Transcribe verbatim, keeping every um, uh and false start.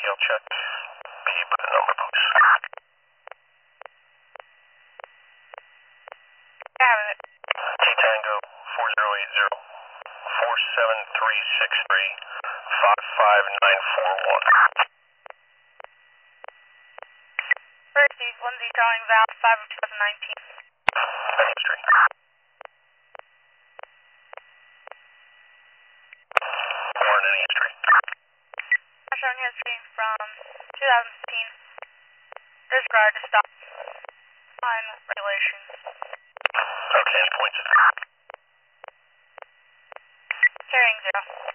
I'll check. Can you put the number, please? I have it. T Tango four zero eight zero four seven three six three five five nine four one. First, Steve, Lindsay showing Val five of twenty nineteen. Any history? Warren, any history? I'm showing history from two thousand fifteen. Disregard to stop. On regulations. Okay, any points? Carrying zero.